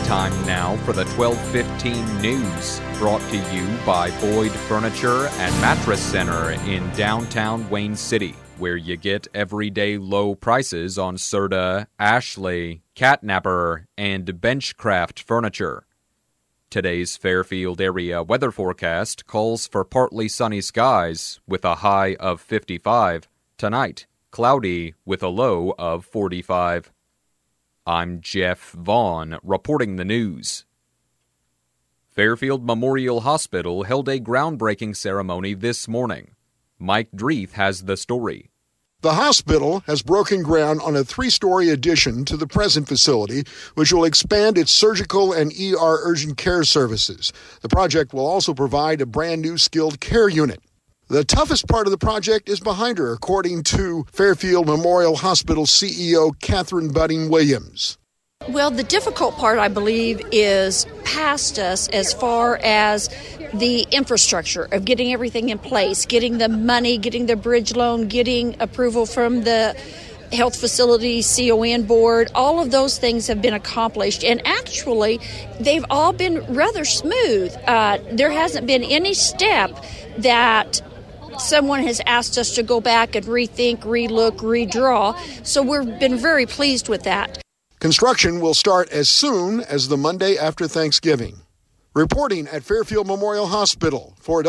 Time now for the 12:15 news, brought to you by Boyd Furniture and Mattress Center in downtown Wayne City, where you get everyday low prices on Serta, Ashley, Catnapper, and Benchcraft furniture. Today's Fairfield area weather forecast calls for partly sunny skies with a high of 55. Tonight, cloudy with a low of 45. I'm Jeff Vaughn, reporting the news. Fairfield Memorial Hospital held a groundbreaking ceremony this morning. Mike Dreeth has the story. The hospital has broken ground on a 3-story addition to the present facility, which will expand its surgical and ER urgent care services. The project will also provide a brand new skilled care unit. The toughest part of the project is behind her, according to Fairfield Memorial Hospital CEO Catherine Budding Williams. Well, the difficult part, I believe, is past us as far as the infrastructure of getting everything in place, getting the money, getting the bridge loan, getting approval from the health facility CON board. All of those things have been accomplished, and actually, they've all been rather smooth. There hasn't been any step that someone has asked us to go back and rethink, relook, redraw, so we've been very pleased with that. Construction will start as soon as the Monday after Thanksgiving. Reporting at Fairfield Memorial Hospital for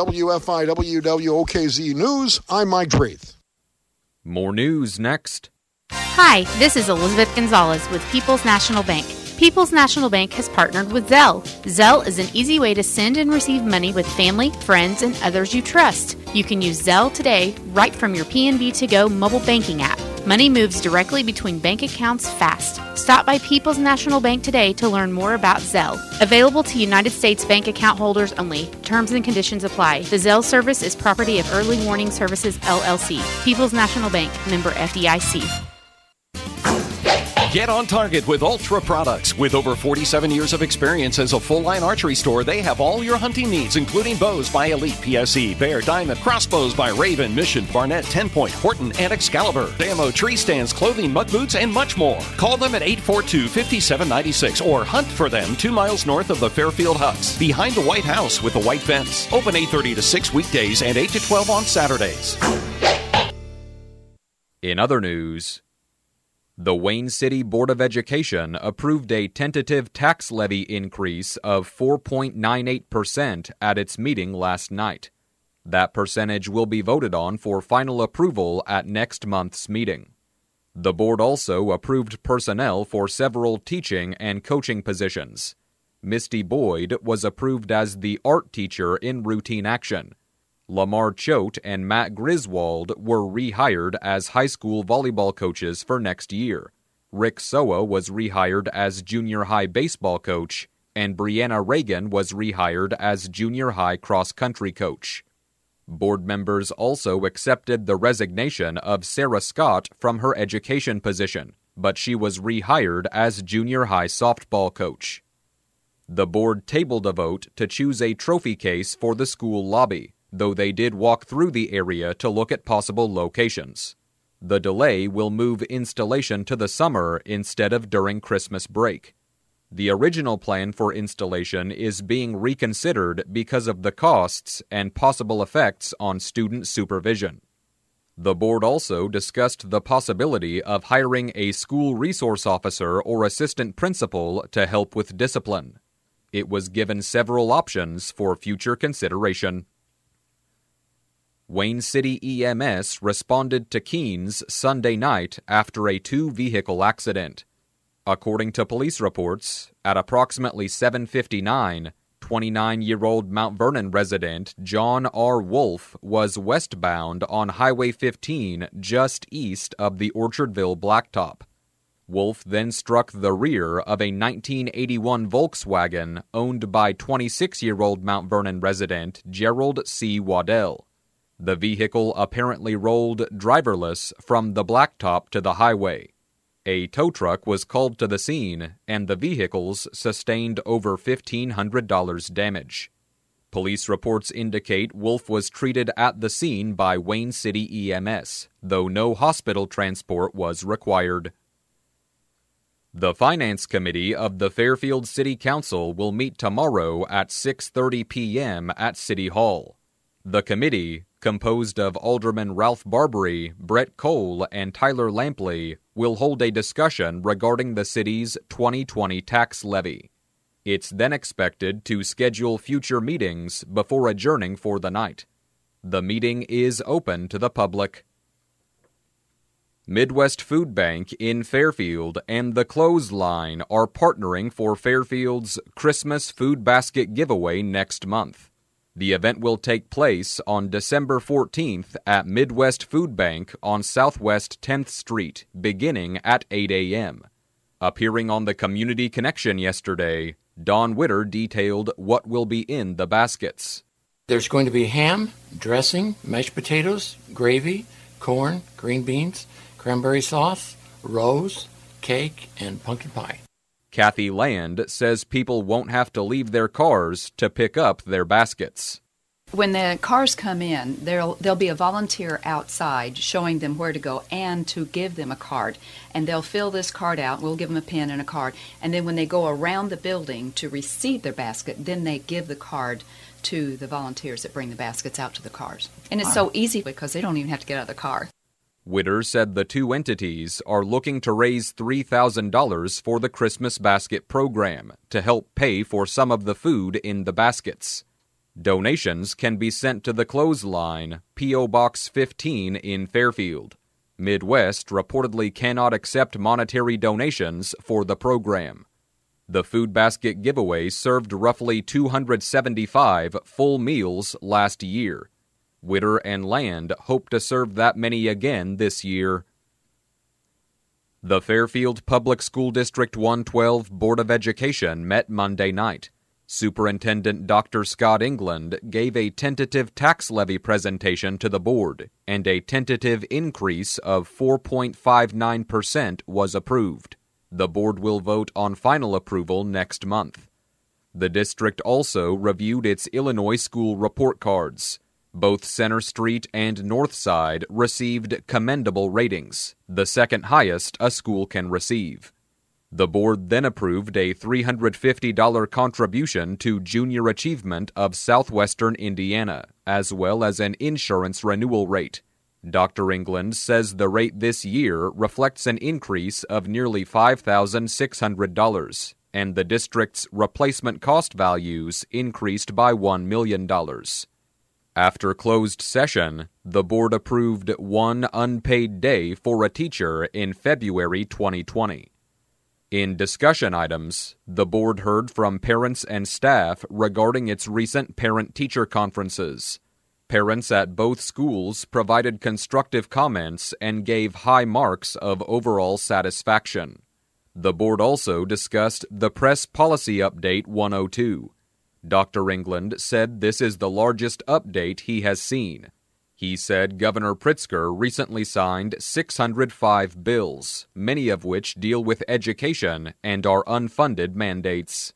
WFIWWOKZ News, I'm Mike Dreeth. More news next. Hi, this is Elizabeth Gonzalez with People's National Bank. People's National Bank has partnered with Zelle. Zelle is an easy way to send and receive money with family, friends, and others you trust. You can use Zelle today right from your PNB To Go mobile banking app. Money moves directly between bank accounts fast. Stop by People's National Bank today to learn more about Zelle. Available to United States bank account holders only. Terms and conditions apply. The Zelle service is property of Early Warning Services, LLC. People's National Bank, member FDIC. Get on target with Ultra Products. With over 47 years of experience as a full-line archery store, they have all your hunting needs, including bows by Elite PSE, Bear, Diamond, crossbows by Raven, Mission, Barnett, 10-Point, Horton, and Excalibur, ammo, tree stands, clothing, muck boots, and much more. Call them at 842-5796 or hunt for them 2 miles north of the Fairfield Hucks, behind the White House with a white fence. Open 8:30 to 6 weekdays and 8 to 12 on Saturdays. In other news, the Wayne City Board of Education approved a tentative tax levy increase of 4.98% at its meeting last night. That percentage will be voted on for final approval at next month's meeting. The board also approved personnel for several teaching and coaching positions. Misty Boyd was approved as the art teacher in routine action. Lamar Choate and Matt Griswold were rehired as high school volleyball coaches for next year. Rick Soa was rehired as junior high baseball coach, and Brianna Reagan was rehired as junior high cross-country coach. Board members also accepted the resignation of Sarah Scott from her education position, but she was rehired as junior high softball coach. The board tabled a vote to choose a trophy case for the school lobby, though they did walk through the area to look at possible locations. The delay will move installation to the summer instead of during Christmas break. The original plan for installation is being reconsidered because of the costs and possible effects on student supervision. The board also discussed the possibility of hiring a school resource officer or assistant principal to help with discipline. It was given several options for future consideration. Wayne City EMS responded to Keens Sunday night after a 2-vehicle accident. According to police reports, at approximately 7:59, 29-year-old Mount Vernon resident John R. Wolf was westbound on Highway 15 just east of the Orchardville Blacktop. Wolf then struck the rear of a 1981 Volkswagen owned by 26-year-old Mount Vernon resident Gerald C. Waddell. The vehicle apparently rolled driverless from the blacktop to the highway. A tow truck was called to the scene, and the vehicles sustained over $1,500 damage. Police reports indicate Wolf was treated at the scene by Wayne City EMS, though no hospital transport was required. The Finance Committee of the Fairfield City Council will meet tomorrow at 6:30 p.m. at City Hall. The committee, composed of Alderman Ralph Barbary, Brett Cole, and Tyler Lampley, will hold a discussion regarding the city's 2020 tax levy. It's then expected to schedule future meetings before adjourning for the night. The meeting is open to the public. Midwest Food Bank in Fairfield and the Clothesline are partnering for Fairfield's Christmas Food Basket Giveaway next month. The event will take place on December 14th at Midwest Food Bank on Southwest 10th Street, beginning at 8 a.m. Appearing on the Community Connection yesterday, Don Witter detailed what will be in the baskets. There's going to be ham, dressing, mashed potatoes, gravy, corn, green beans, cranberry sauce, rose, cake, and pumpkin pie. Kathy Land says people won't have to leave their cars to pick up their baskets. When the cars come in, there'll be a volunteer outside showing them where to go and to give them a card. And they'll fill this card out. We'll give them a pen and a card. And then when they go around the building to receive their basket, then they give the card to the volunteers that bring the baskets out to the cars. And it's so easy because they don't even have to get out of the car. Witter said the two entities are looking to raise $3,000 for the Christmas Basket program to help pay for some of the food in the baskets. Donations can be sent to the Clothesline, P.O. Box 15 in Fairfield. Midwest reportedly cannot accept monetary donations for the program. The food basket giveaway served roughly 275 full meals last year. Witter and Land hope to serve that many again this year. The Fairfield Public School District 112 Board of Education met Monday night. Superintendent Dr. Scott England gave a tentative tax levy presentation to the board, and a tentative increase of 4.59% was approved. The board will vote on final approval next month. The district also reviewed its Illinois school report cards. Both Center Street and North Side received commendable ratings, the second highest a school can receive. The board then approved a $350 contribution to Junior Achievement of Southwestern Indiana, as well as an insurance renewal rate. Dr. England says the rate this year reflects an increase of nearly $5,600, and the district's replacement cost values increased by $1 million. After closed session, the board approved one unpaid day for a teacher in February 2020. In discussion items, the board heard from parents and staff regarding its recent parent-teacher conferences. Parents at both schools provided constructive comments and gave high marks of overall satisfaction. The board also discussed the Press Policy Update 102. Dr. England said this is the largest update he has seen. He said Governor Pritzker recently signed 605 bills, many of which deal with education and are unfunded mandates.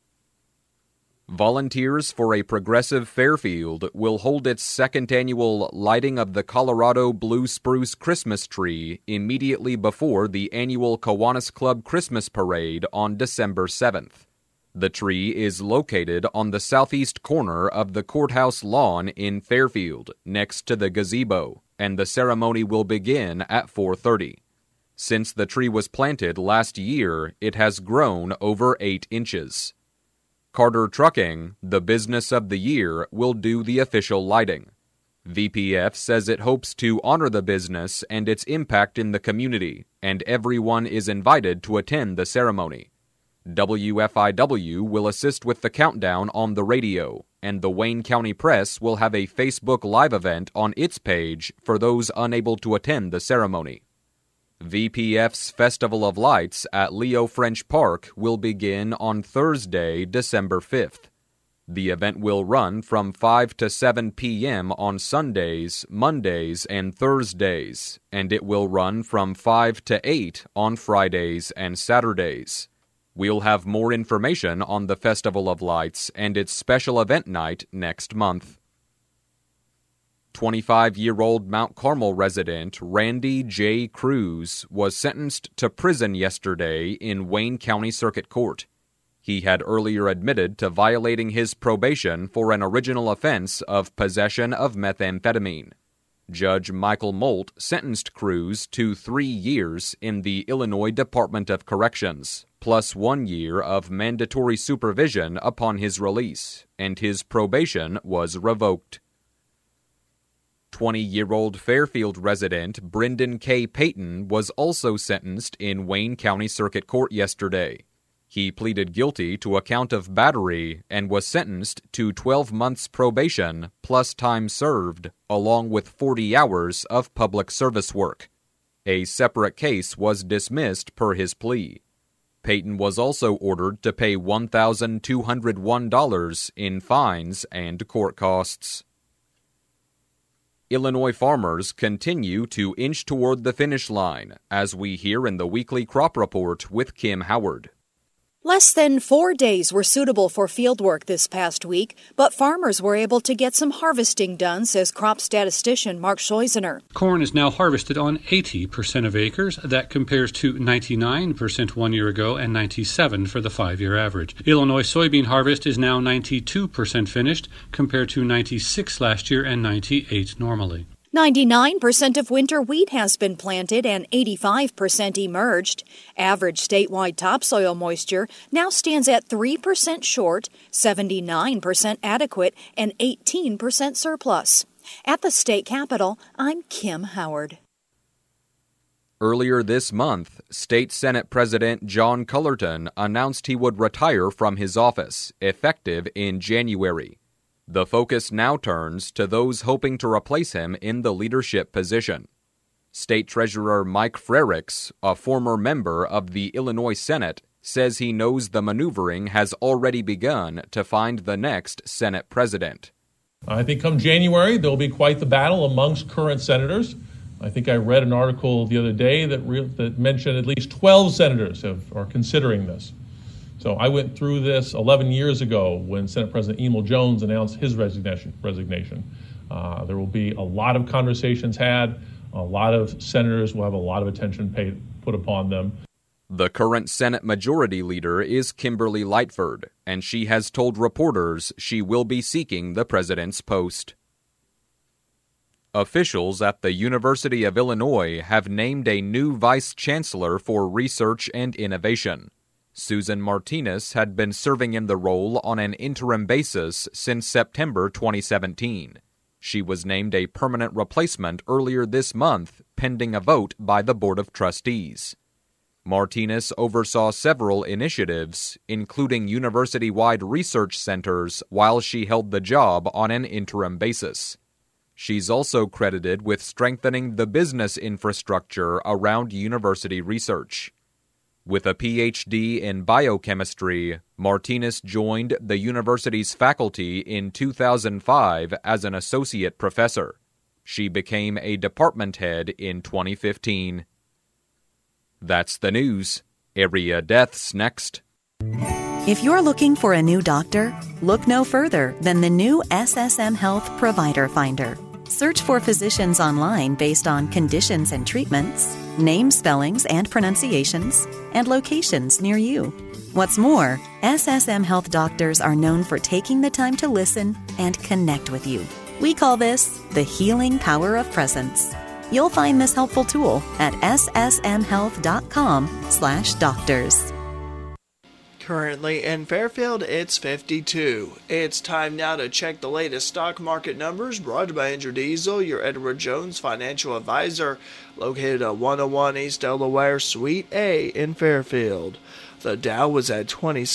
Volunteers for a Progressive Fairfield will hold its second annual Lighting of the Colorado Blue Spruce Christmas Tree immediately before the annual Kiwanis Club Christmas Parade on December 7th. The tree is located on the southeast corner of the courthouse lawn in Fairfield, next to the gazebo, and the ceremony will begin at 4:30. Since the tree was planted last year, it has grown over 8 inches. Carter Trucking, the business of the year, will do the official lighting. VPF says it hopes to honor the business and its impact in the community, and everyone is invited to attend the ceremony. WFIW will assist with the countdown on the radio, and the Wayne County Press will have a Facebook Live event on its page for those unable to attend the ceremony. VPF's Festival of Lights at Leo French Park will begin on Thursday, December 5th. The event will run from 5 to 7 p.m. on Sundays, Mondays, and Thursdays, and it will run from 5 to 8 on Fridays and Saturdays. We'll have more information on the Festival of Lights and its special event night next month. 25-year-old Mount Carmel resident Randy J. Cruz was sentenced to prison yesterday in Wayne County Circuit Court. He had earlier admitted to violating his probation for an original offense of possession of methamphetamine. Judge Michael Molt sentenced Cruz to 3 years in the Illinois Department of Corrections, plus 1 year of mandatory supervision upon his release, and his probation was revoked. 20-year-old Fairfield resident Brendan K. Payton was also sentenced in Wayne County Circuit Court yesterday. He pleaded guilty to a count of battery and was sentenced to 12 months probation plus time served, along with 40 hours of public service work. A separate case was dismissed per his plea. Payton was also ordered to pay $1,201 in fines and court costs. Illinois farmers continue to inch toward the finish line, as we hear in the weekly crop report with Kim Howard. Less than 4 days were suitable for field work this past week, but farmers were able to get some harvesting done, says crop statistician Mark Schleusiner. Corn is now harvested on 80% of acres. That compares to 99% 1 year ago and 97% for the 5-year average. Illinois soybean harvest is now 92% finished, compared to 96% last year and 98% normally. 99% of winter wheat has been planted and 85% emerged. Average statewide topsoil moisture now stands at 3% short, 79% adequate, and 18% surplus. At the state capitol, I'm Kim Howard. Earlier this month, State Senate President John Cullerton announced he would retire from his office, effective in January. The focus now turns to those hoping to replace him in the leadership position. State Treasurer Mike Frerichs, a former member of the Illinois Senate, says he knows the maneuvering has already begun to find the next Senate president. I think come January, there will be quite the battle amongst current senators. I think I read an article the other day that mentioned at least 12 senators are considering this. So I went through this 11 years ago when Senate President Emil Jones announced his resignation. There will be a lot of conversations had. A lot of senators will have a lot of attention put upon them. The current Senate Majority Leader is Kimberly Lightford, and she has told reporters she will be seeking the president's post. Officials at the University of Illinois have named a new vice chancellor for research and innovation. Susan Martinez had been serving in the role on an interim basis since September 2017. She was named a permanent replacement earlier this month, pending a vote by the Board of Trustees. Martinez oversaw several initiatives, including university-wide research centers, while she held the job on an interim basis. She's also credited with strengthening the business infrastructure around university research. With a Ph.D. in biochemistry, Martinez joined the university's faculty in 2005 as an associate professor. She became a department head in 2015. That's the news. Area Deaths next. If you're looking for a new doctor, look no further than the new SSM Health Provider Finder. Search for physicians online based on conditions and treatments, name spellings and pronunciations, and locations near you. What's more, SSM Health doctors are known for taking the time to listen and connect with you. We call this the healing power of presence. You'll find this helpful tool at ssmhealth.com/doctors. Currently in Fairfield, it's 52. It's time now to check the latest stock market numbers, brought to you by Andrew Diesel, your Edward Jones financial advisor, located at 101 East Delaware, Suite A in Fairfield. The Dow was at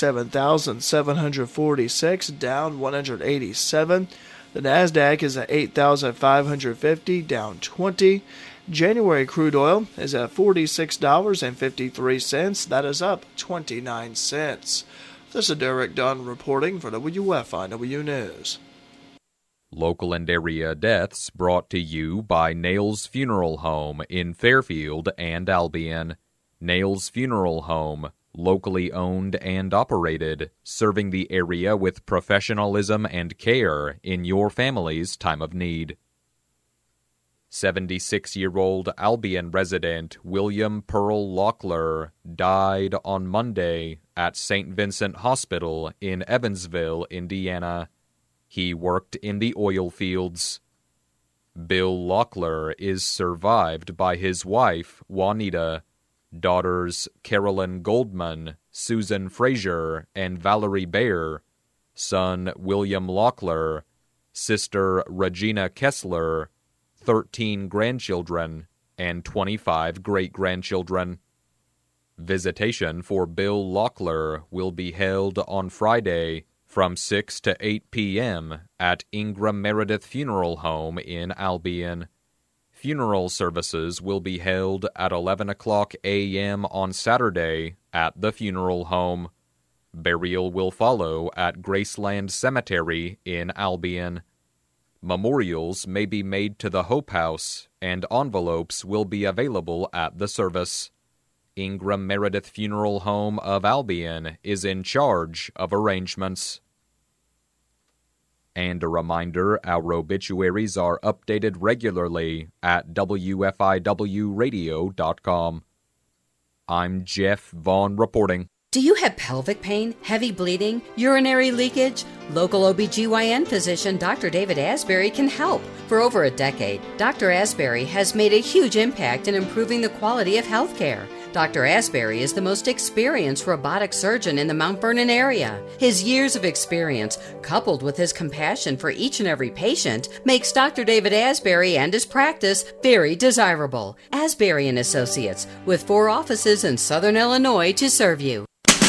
27,746, down 187. The NASDAQ is at 8,550, down 20. January crude oil is at $46.53. That is up 29 cents. This is Derek Dunn reporting for WFIW News. Local and area deaths brought to you by Nails Funeral Home in Fairfield and Albion. Nails Funeral Home, locally owned and operated, serving the area with professionalism and care in your family's time of need. 76-year-old Albion resident William Pearl Locklear died on Monday at St. Vincent Hospital in Evansville, Indiana. He worked in the oil fields. Bill Locklear is survived by his wife, Juanita, daughters Carolyn Goldman, Susan Frazier, and Valerie Baer, son William Locklear, sister Regina Kessler, 13 grandchildren, and 25 great-grandchildren. Visitation for Bill Locklear will be held on Friday from 6 to 8 p.m. at Ingram Meredith Funeral Home in Albion. Funeral services will be held at 11 o'clock a.m. on Saturday at the funeral home. Burial will follow at Graceland Cemetery in Albion. Memorials may be made to the Hope House, and envelopes will be available at the service. Ingram Meredith Funeral Home of Albion is in charge of arrangements. And a reminder, our obituaries are updated regularly at WFIWradio.com. I'm Jeff Vaughn reporting. Do you have pelvic pain, heavy bleeding, urinary leakage? Local OBGYN physician Dr. David Asbury can help. For over a decade, Dr. Asbury has made a huge impact in improving the quality of health care. Dr. Asbury is the most experienced robotic surgeon in the Mount Vernon area. His years of experience, coupled with his compassion for each and every patient, makes Dr. David Asbury and his practice very desirable. Asbury & Associates, with 4 offices in Southern Illinois to serve you.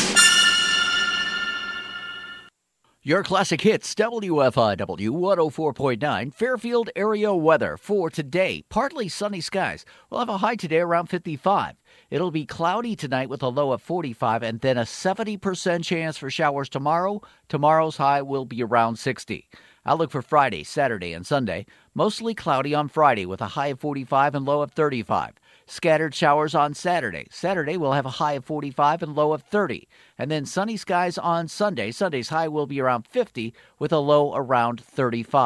Your classic hits, WFIW 104.9, Fairfield area weather for today. Partly sunny skies. We'll have a high today around 55. It'll be cloudy tonight with a low of 45 and then a 70% chance for showers tomorrow. Tomorrow's high will be around 60. Outlook for Friday, Saturday, and Sunday. Mostly cloudy on Friday with a high of 45 and low of 35. Scattered showers on Saturday. Saturday will have a high of 45 and low of 30. And then sunny skies on Sunday. Sunday's high will be around 50 with a low around 35.